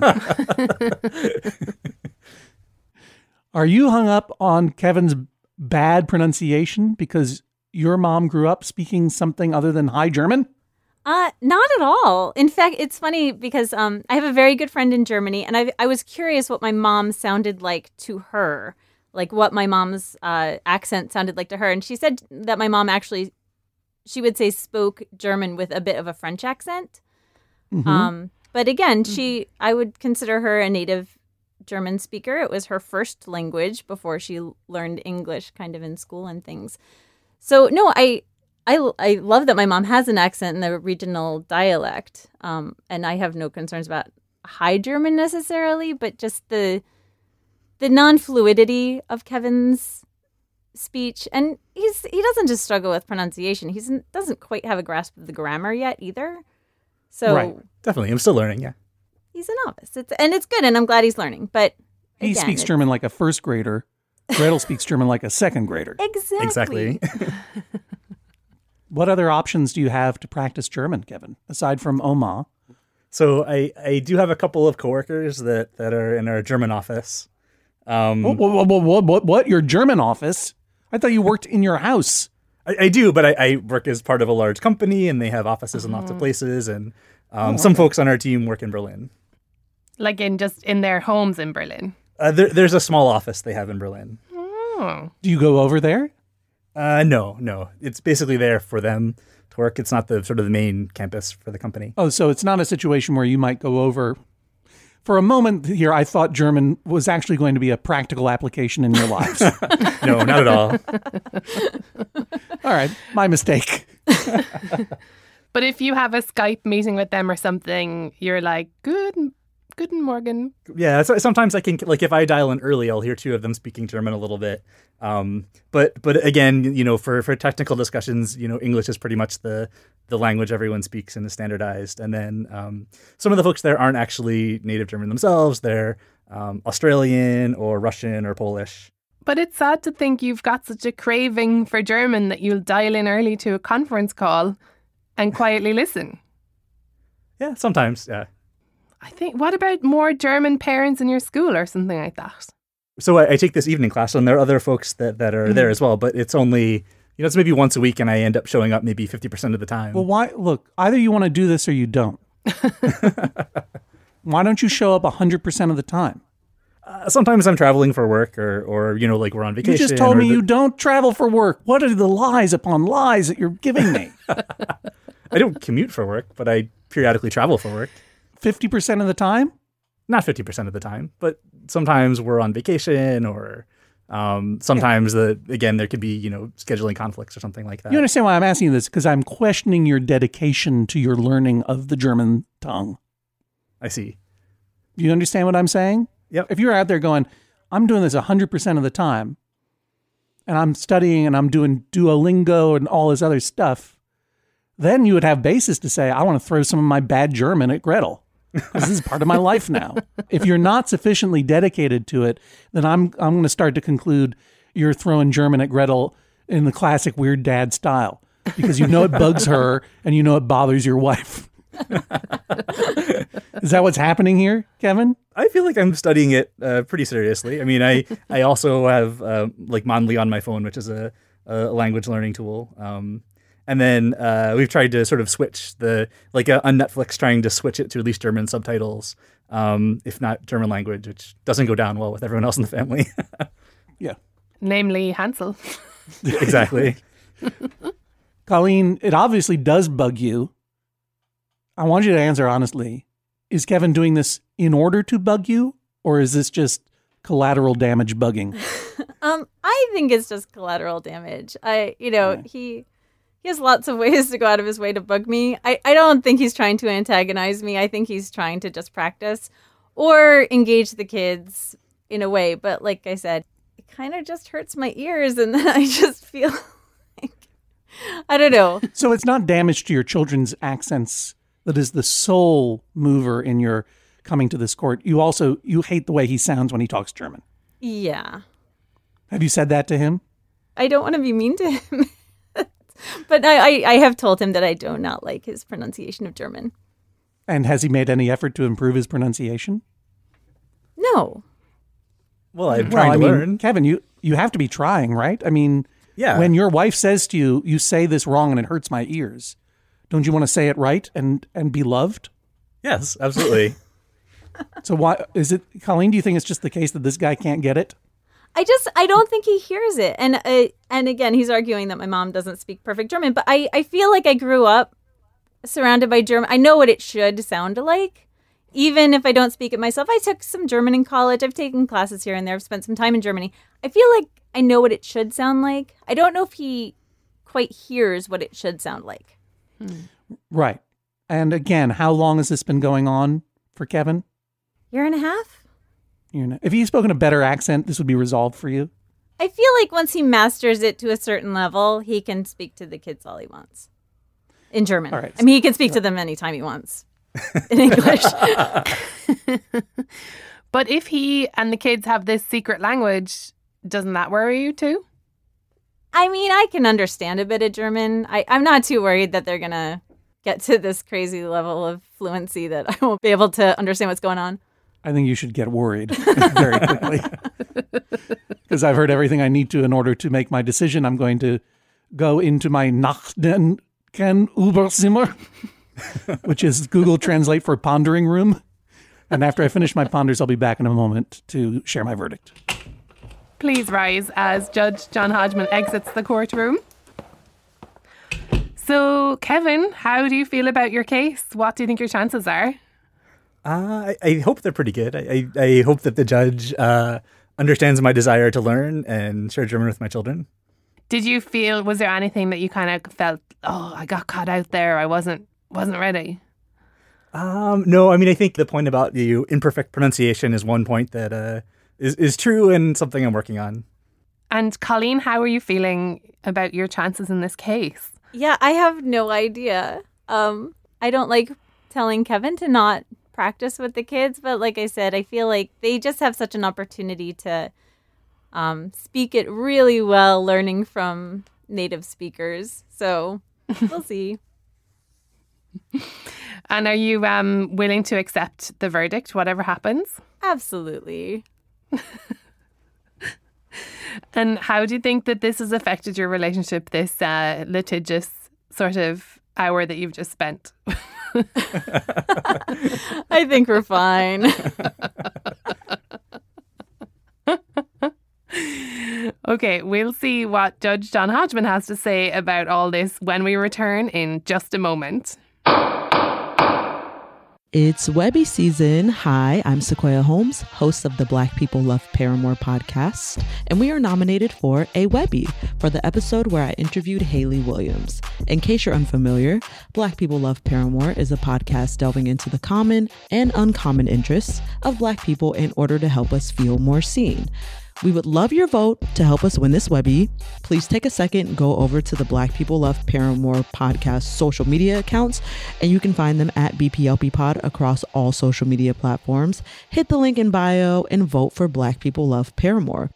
Are you hung up on Kevin's bad pronunciation because your mom grew up speaking something other than High German? Uh, not at all. In fact, it's funny because um, I have a very good friend in Germany, and I, I was curious what my mom sounded like to her, like what my mom's uh, accent sounded like to her. And she said that my mom actually, she would say spoke German with a bit of a French accent. Mm-hmm. Um, but again, she, I would consider her a native German speaker. It was her first language before she learned English kind of in school and things. So no, I, I, I love that my mom has an accent in the regional dialect. Um, and I have no concerns about High German necessarily, but just the, the non-fluidity of Kevin's speech. And he's, he doesn't just struggle with pronunciation. He doesn't quite have a grasp of the grammar yet either. So Right. Definitely. I'm still learning, yeah. he's a novice. It's, and it's good, and I'm glad he's learning. But He again, speaks it's- German like a first grader. Gretel speaks German like a second grader. Exactly. Exactly. What other options do you have to practice German, Kevin, aside from Oma? So I, I do have a couple of coworkers that, that are in our German office. Um, What, what, what, what, what, what? Your German office? I thought you worked in your house. I, I do, but I, I work as part of a large company, and they have offices in lots of places. And um, some folks on our team work in Berlin. Like in just in their homes in Berlin. Uh, there, there's a small office they have in Berlin. Oh. Do you go over there? Uh, no, no. It's basically there for them to work. It's not the sort of the main campus for the company. Oh, so it's not a situation where you might go over. For a moment here, I thought German was actually going to be a practical application in your lives. No, not at all. All right, my mistake. But if you have a Skype meeting with them or something, you're like, good, Guten Morgen. Yeah, so sometimes I can, like, if I dial in early, I'll hear two of them speaking German a little bit. Um, but but again, you know, for, for technical discussions, you know, English is pretty much the the language everyone speaks and is standardized. And then um, some of the folks there aren't actually native German themselves. They're um, Australian or Russian or Polish. But it's sad to think you've got such a craving for German that you'll dial in early to a conference call and quietly listen. Yeah, sometimes, yeah. I think, what about more German parents in your school or something like that? So I, I take this evening class, and there are other folks that, that are Mm. there as well, but it's only, You know, it's maybe once a week, and I end up showing up maybe fifty percent of the time. Well, why? Look, either you want to do this or you don't. Why don't you show up one hundred percent of the time? Uh, sometimes I'm traveling for work, or, or you know, like we're on vacation. You just told me the... you don't travel for work. What are the lies upon lies that you're giving me? I don't commute for work, but I periodically travel for work. fifty percent of the time? Not fifty percent of the time, but sometimes we're on vacation, or um, sometimes, yeah. the again, there could be, you know, scheduling conflicts or something like that. You understand why I'm asking you this? Because I'm questioning your dedication to your learning of the German tongue. I see. You understand what I'm saying? Yep. If you're out there going, I'm doing this one hundred percent of the time, and I'm studying and I'm doing Duolingo and all this other stuff, then you would have basis to say, I want to throw some of my bad German at Gretel. This is part of my life now. If you're not sufficiently dedicated to it, then I'm I'm going to start to conclude you're throwing German at Gretel in the classic weird dad style, because you know it bugs her and you know it bothers your wife. Is that what's happening here, Kevin? I feel like I'm studying it uh, pretty seriously. I mean, I, I also have uh, like Monly on my phone, which is a, a language learning tool. Um, and then uh, we've tried to sort of switch the, like uh, on Netflix, trying to switch it to at least German subtitles, um, if not German language, which doesn't go down well with everyone else in the family. Yeah. Namely Hansel. Exactly. Colleen, it obviously does bug you. I want you to answer honestly. Is Kevin doing this in order to bug you, or is this just collateral damage bugging? um, I think it's just collateral damage. I, you know, yeah. he he has lots of ways to go out of his way to bug me. I, I don't think he's trying to antagonize me. I think he's trying to just practice or engage the kids in a way. But like I said, it kind of just hurts my ears, and then I just feel like, I don't know. So it's not damage to your children's accents that is the sole mover in your coming to this court. You also, you hate the way he sounds when he talks German. Yeah. Have you said that to him? I don't want to be mean to him. But I, I, I have told him that I do not like his pronunciation of German. And has he made any effort to improve his pronunciation? No. Well, I'm well, trying I to mean, learn. Kevin, you, you have to be trying, right? I mean, yeah. When your wife says to you, you say this wrong and it hurts my ears, don't you want to say it right and, and be loved? Yes, absolutely. So why is it, Colleen, do you think it's just the case that this guy can't get it? I just, I don't think he hears it. And uh, and again, he's arguing that my mom doesn't speak perfect German, but I, I feel like I grew up surrounded by German. I know what it should sound like, even if I don't speak it myself. I took some German in college. I've taken classes here and there. I've spent some time in Germany. I feel like I know what it should sound like. I don't know if he quite hears what it should sound like. Hmm. Right. And again, how long has this been going on for Kevin? Year and a half. You know, if he spoke in a better accent, this would be resolved for you? I feel like once he masters it to a certain level, he can speak to the kids all he wants. In German. All right. I mean, he can speak to them anytime he wants. In English. But if he and the kids have this secret language, doesn't that worry you too? I mean, I can understand a bit of German. I, I'm not too worried that they're going to get to this crazy level of fluency that I won't be able to understand what's going on. I think you should get worried very quickly. Because I've heard everything I need to in order to make my decision. I'm going to go into my Nachdenken Überzimmer, which is Google Translate for pondering room. And after I finish my ponders, I'll be back in a moment to share my verdict. Please rise as Judge John Hodgman exits the courtroom. So, Kevin, how do you feel about your case? What do you think your chances are? Uh, I, I hope they're pretty good. I, I, I hope that the judge uh, understands my desire to learn and share German with my children. Did you feel, was there anything that you kind of felt, oh, I got caught out there, I wasn't wasn't ready? Um, no, I mean, I think the point about the imperfect pronunciation is one point that uh, is, is true and something I'm working on. And Colleen, how are you feeling about your chances in this case? Yeah, I have no idea. Um, I don't like telling Kevin to not practice with the kids, but like I said, I feel like they just have such an opportunity to um, speak it really well, learning from native speakers. So we'll see. And are you um, willing to accept the verdict, whatever happens? Absolutely. And how do you think that this has affected your relationship, this uh, litigious sort of hour that you've just spent? I think we're fine. Okay, we'll see what Judge John Hodgman has to say about all this when we return in just a moment. It's Webby season. Hi, I'm Sequoia Holmes, host of the Black People Love Paramore podcast, and we are nominated for a Webby for the episode where I interviewed Hayley Williams. In case you're unfamiliar, Black People Love Paramore is a podcast delving into the common and uncommon interests of Black people in order to help us feel more seen. We would love your vote to help us win this Webby. Please take a second, go over to the Black People Love Paramore podcast social media accounts, and you can find them at B P L P Pod across all social media platforms. Hit the link in bio and vote for Black People Love Paramore.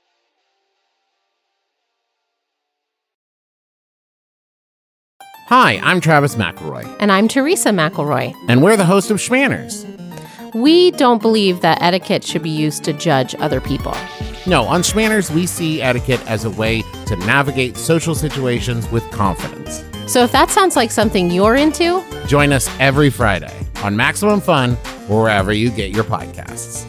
Hi, I'm Travis McElroy. And I'm Teresa McElroy. And we're the host of Schmanners. We don't believe that etiquette should be used to judge other people. No, on Schmanners, we see etiquette as a way to navigate social situations with confidence. So if that sounds like something you're into, join us every Friday on Maximum Fun or wherever you get your podcasts.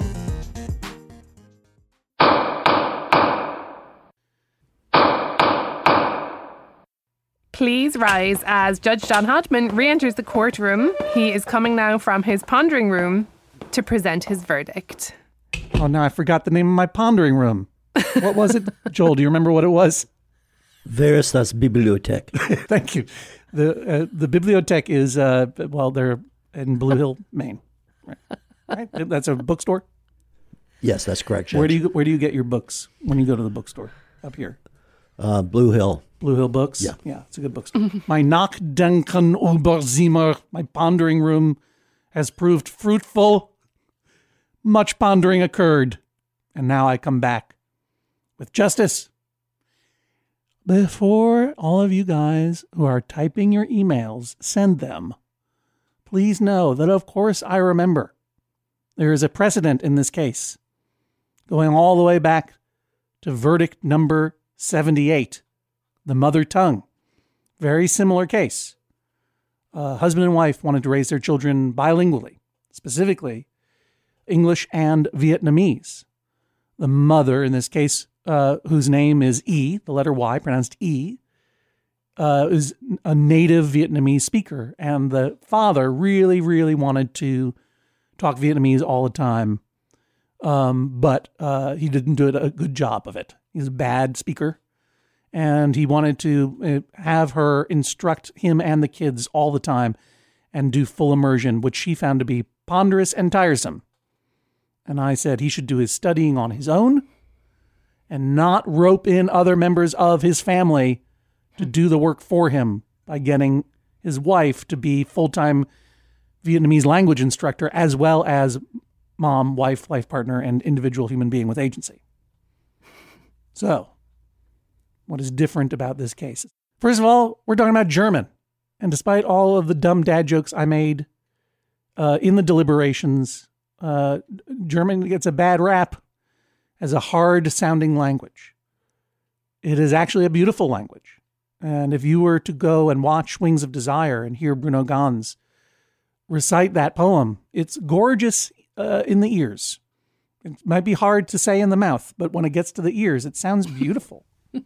Please rise as Judge John Hodgman re-enters the courtroom. He is coming now from his pondering room to present his verdict. Oh, no, I forgot the name of my pondering room. What was it? Joel, do you remember what it was? Veritas Bibliothek. Thank you. The uh, the bibliothek is, uh, well, they're in Blue Hill, Maine. Right? Right? That's a bookstore? Yes, that's correct, Judge. Where do you Where do you get your books when you go to the bookstore? Up here? Uh, Blue Hill. Blue Hill Books? Yeah. Yeah, it's a good bookstore. My Nachdenken über Zimmer, my pondering room, has proved fruitful. Much pondering occurred, and now I come back with justice. Before all of you guys who are typing your emails send them, please know that, of course, I remember. There is a precedent in this case, going all the way back to verdict number seventy-eight, the mother tongue. Very similar case. Uh, husband and wife wanted to raise their children bilingually, specifically English and Vietnamese. The mother, in this case, uh, whose name is E, the letter Y, pronounced E, uh, is a native Vietnamese speaker. And the father really, really wanted to talk Vietnamese all the time, um, but uh, he didn't do a good job of it. He's a bad speaker. And he wanted to have her instruct him and the kids all the time and do full immersion, which she found to be ponderous and tiresome. And I said he should do his studying on his own and not rope in other members of his family to do the work for him by getting his wife to be full-time Vietnamese language instructor as well as mom, wife, life partner, and individual human being with agency. So, what is different about this case? First of all, we're talking about German. And despite all of the dumb dad jokes I made uh, in the deliberations, uh, German gets a bad rap as a hard-sounding language. It is actually a beautiful language. And if you were to go and watch Wings of Desire and hear Bruno Ganz recite that poem, it's gorgeous uh, in the ears. It might be hard to say in the mouth, but when it gets to the ears, it sounds beautiful.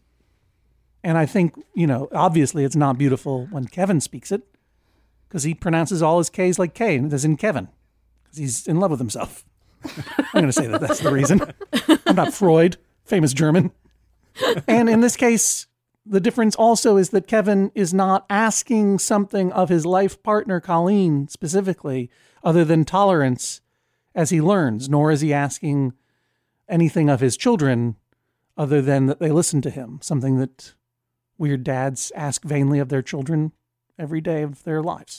And I think, you know, obviously it's not beautiful when Kevin speaks it because he pronounces all his K's like K, as in Kevin, because he's in love with himself. I'm going to say that that's the reason. I'm not Freud, famous German. And in this case, the difference also is that Kevin is not asking something of his life partner, Colleen, specifically, other than tolerance as he learns, nor is he asking anything of his children other than that they listen to him, something that weird dads ask vainly of their children every day of their lives.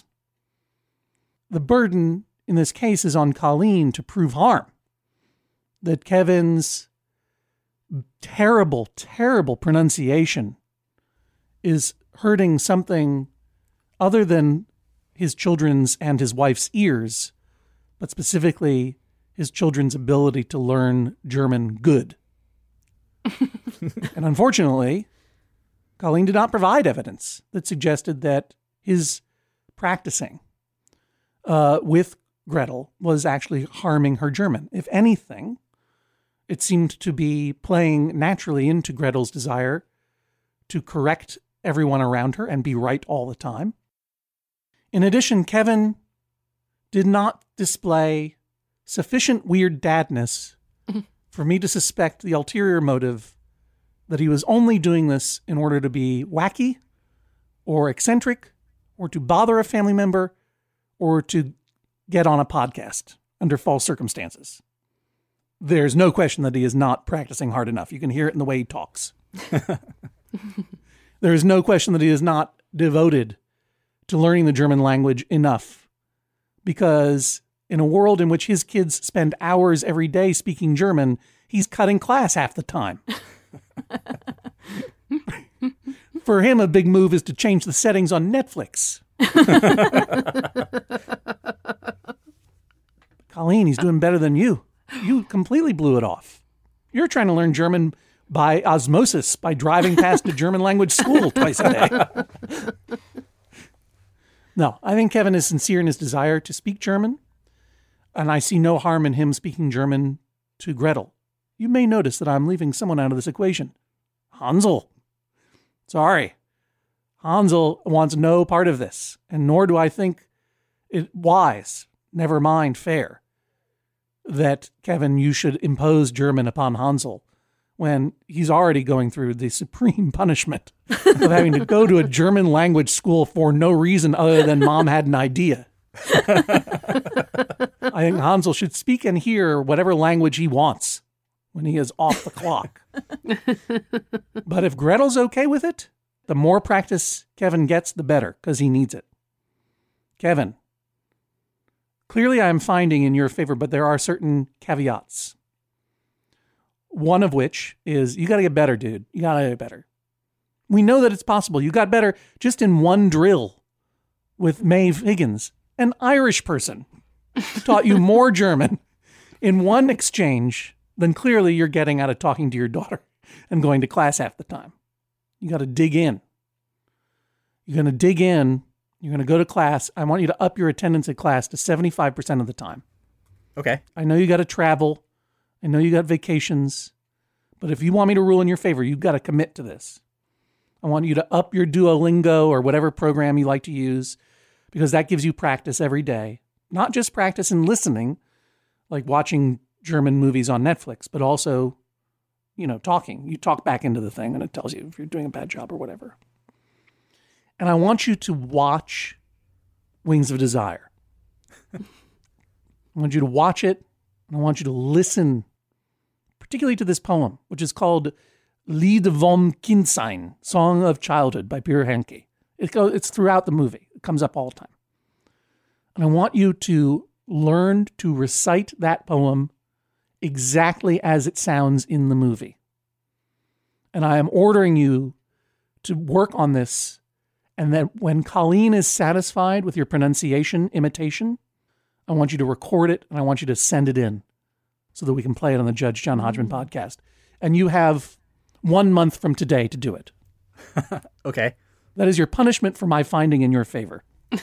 The burden in this case is on Colleen to prove harm. That Kevin's terrible, terrible pronunciation is hurting something other than his children's and his wife's ears, but specifically his children's ability to learn German good. And unfortunately, Colleen did not provide evidence that suggested that his practicing uh, with Gretel was actually harming her German. If anything, it seemed to be playing naturally into Gretel's desire to correct everyone around her and be right all the time. In addition, Kevin did not display sufficient weird dadness for me to suspect the ulterior motive that he was only doing this in order to be wacky or eccentric or to bother a family member or to get on a podcast under false circumstances. There's no question that he is not practicing hard enough. You can hear it in the way he talks. There is no question that he is not devoted to learning the German language enough, because in a world in which his kids spend hours every day speaking German, he's cutting class half the time. For him, a big move is to change the settings on Netflix. Colleen, he's doing better than you. You completely blew it off. You're trying to learn German by osmosis, by driving past a German language school twice a day. No, I think Kevin is sincere in his desire to speak German, and I see no harm in him speaking German to Gretel. You may notice that I'm leaving someone out of this equation. Hansel. Sorry. Hansel wants no part of this, and nor do I think it wise, never mind fair, that, Kevin, you should impose German upon Hansel when he's already going through the supreme punishment of having to go to a German language school for no reason other than mom had an idea. I think Hansel should speak and hear whatever language he wants when he is off the clock. But if Gretel's okay with it, the more practice Kevin gets, the better, because he needs it. Kevin, clearly I'm finding in your favor, but there are certain caveats. One of which is you got to get better, dude. You got to get better. We know that it's possible. You got better just in one drill with Maeve Higgins, an Irish person, taught you more German in one exchange than clearly you're getting out of talking to your daughter and going to class half the time. You got to dig in. You're going to dig in. You're going to go to class. I want you to up your attendance at class to seventy-five percent of the time. Okay. I know you got to travel. I know you got vacations. But if you want me to rule in your favor, you've got to commit to this. I want you to up your Duolingo or whatever program you like to use, because that gives you practice every day. Not just practice in listening, like watching German movies on Netflix, but also, you know, talking. You talk back into the thing and it tells you if you're doing a bad job or whatever. And I want you to watch Wings of Desire. I want you to watch it, and I want you to listen, particularly to this poem, which is called Lied vom Kindsein, Song of Childhood by Peter Handke. It goes, it's throughout the movie. It comes up all the time. And I want you to learn to recite that poem exactly as it sounds in the movie. And I am ordering you to work on this, and that when Colleen is satisfied with your pronunciation imitation, I want you to record it and I want you to send it in so that we can play it on the Judge John Hodgman podcast. And you have one month from today to do it. Okay. That is your punishment for my finding in your favor.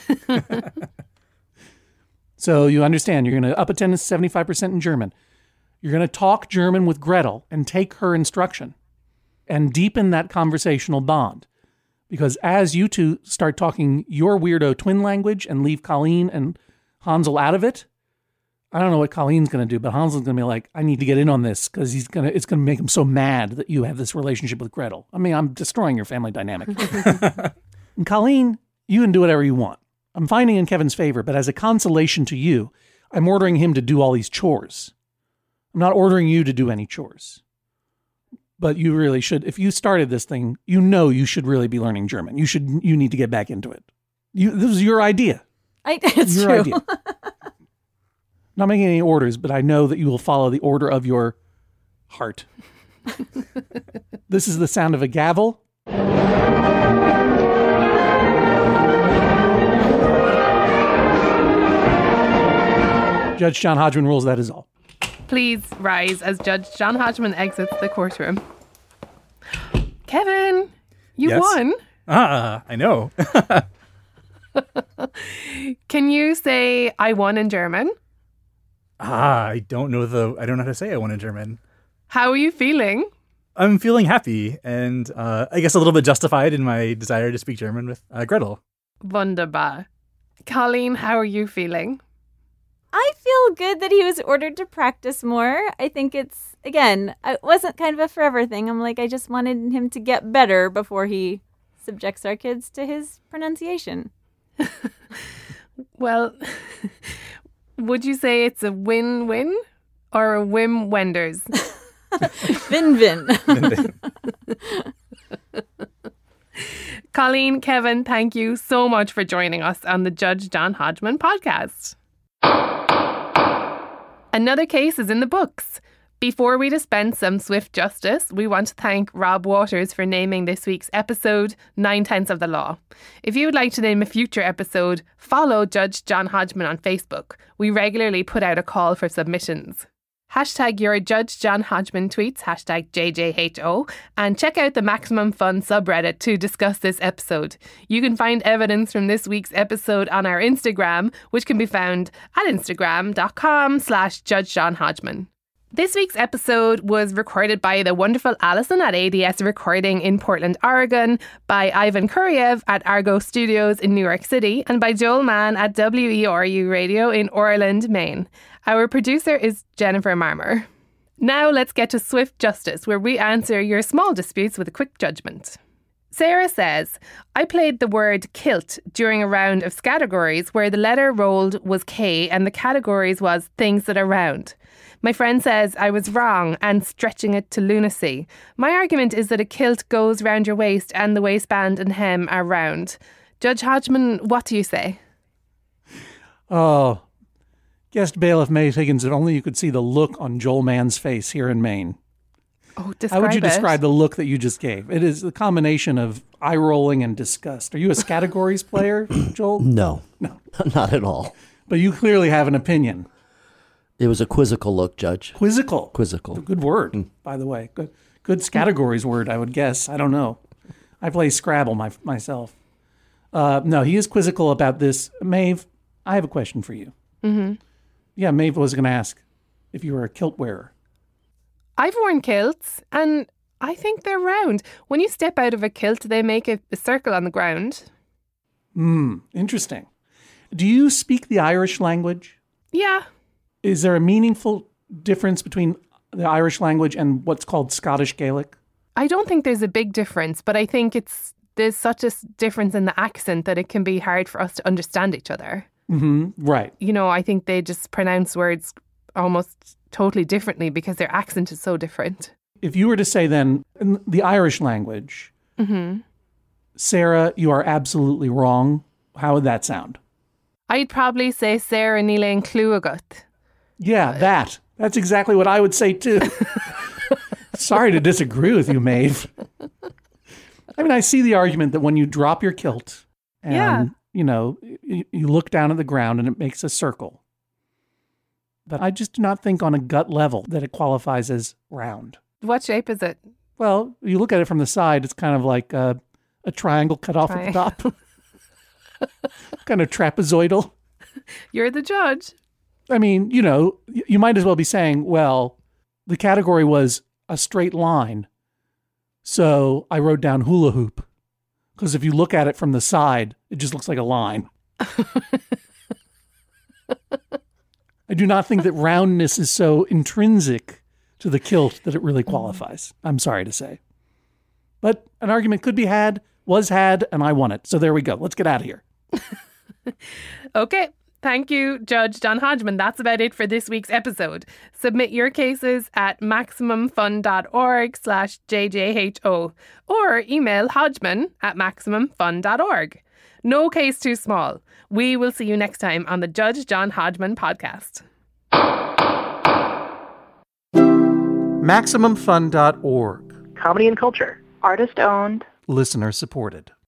So you understand, you're going to up attendance seventy-five percent in German. You're going to talk German with Gretel and take her instruction and deepen that conversational bond. Because as you two start talking your weirdo twin language and leave Colleen and Hansel out of it, I don't know what Colleen's going to do, but Hansel's going to be like, I need to get in on this because he's going to. It's going to make him so mad that you have this relationship with Gretel. I mean, I'm destroying your family dynamic. And Colleen, you can do whatever you want. I'm finding in Kevin's favor, but as a consolation to you, I'm ordering him to do all these chores. I'm not ordering you to do any chores. But you really should. If you started this thing, you know you should really be learning German. You should. You need to get back into it. You, this was your idea. I, it's your true. idea. Not making any orders, but I know that you will follow the order of your heart. This is the sound of a gavel. Judge John Hodgman rules, that is all. Please rise as Judge John Hodgman exits the courtroom. Kevin, you Yes? won. Ah, I know. Can you say I won in German? ah, I don't know the. I don't know how to say I won in German. How are you feeling? I'm feeling happy and uh, I guess a little bit justified in my desire to speak German with uh, Gretel. Wunderbar. Colleen, how are you feeling? I feel good that he was ordered to practice more. I think it's, again, it wasn't kind of a forever thing. I'm like, I just wanted him to get better before he subjects our kids to his pronunciation. Well, would you say it's a win-win or a Wim Wenders? Vin Vin. Colleen, Kevin, thank you so much for joining us on the Judge John Hodgman podcast. Another case is in the books. Before we dispense some swift justice, we want to thank Rob Waters for naming this week's episode Nine-Tenths of the Law. If you would like to name a future episode, follow Judge John Hodgman on Facebook. We regularly put out a call for submissions. Hashtag your Judge John Hodgman tweets, hashtag J J H O, and check out the Maximum Fun subreddit to discuss this episode. You can find evidence from this week's episode on our Instagram, which can be found at instagram.com slash Judge John Hodgman. This week's episode was recorded by the wonderful Alison at A D S Recording in Portland, Oregon, by Ivan Kuriev at Argo Studios in New York City, and by Joel Mann at W E R U Radio in Orland, Maine. Our producer is Jennifer Marmer. Now let's get to Swift Justice, where we answer your small disputes with a quick judgment. Sarah says, I played the word kilt during a round of categories where the letter rolled was K and the categories was things that are round. My friend says I was wrong and stretching it to lunacy. My argument is that a kilt goes round your waist and the waistband and hem are round. Judge Hodgman, what do you say? Oh, guest bailiff Maeve Higgins, if only you could see the look on Joel Mann's face here in Maine. Oh, describe How would you it. describe the look that you just gave? It is a combination of eye rolling and disgust. Are you a categories player, Joel? No, No. not at all. But you clearly have an opinion. It was a quizzical look, Judge. Quizzical. Quizzical. Good word, by the way. Good, good categories word, I would guess. I don't know. I play Scrabble my, myself. Uh, no, he is quizzical about this. Maeve, I have a question for you. Mm-hmm. Yeah, Maeve was going to ask if you were a kilt wearer. I've worn kilts and I think they're round. When you step out of a kilt, they make a, a circle on the ground. Hmm, interesting. Do you speak the Irish language? Yeah. Is there a meaningful difference between the Irish language and what's called Scottish Gaelic? I don't think there's a big difference, but I think it's there's such a s- difference in the accent that it can be hard for us to understand each other. Mm-hmm. Right. You know, I think they just pronounce words almost totally differently because their accent is so different. If you were to say then, in the Irish language, Mm-hmm. Sarah, you are absolutely wrong, how would that sound? I'd probably say Sarah Níl Cluagat. Yeah, that. That's exactly what I would say too. Sorry to disagree with you, Maeve. I mean, I see the argument that when you drop your kilt and, Yeah. you know, you, you look down at the ground and it makes a circle. But I just do not think on a gut level that it qualifies as round. What shape is it? Well, you look at it from the side, it's kind of like a, a triangle cut off at the top. Kind of trapezoidal. You're the judge. I mean, you know, y- you might as well be saying, well, the category was a straight line. So I wrote down hula hoop. Because if you look at it from the side, it just looks like a line. I do not think that roundness is so intrinsic to the kilt that it really qualifies. I'm sorry to say. But an argument could be had, was had, and I won it. So there we go. Let's get out of here. Okay. Thank you, Judge John Hodgman. That's about it for this week's episode. Submit your cases at maximumfun.org slash JJHO or email hodgman at maximumfun.org. No case too small. We will see you next time on the Judge John Hodgman podcast. maximum fun dot org. Comedy and culture. Artist owned. Listener supported.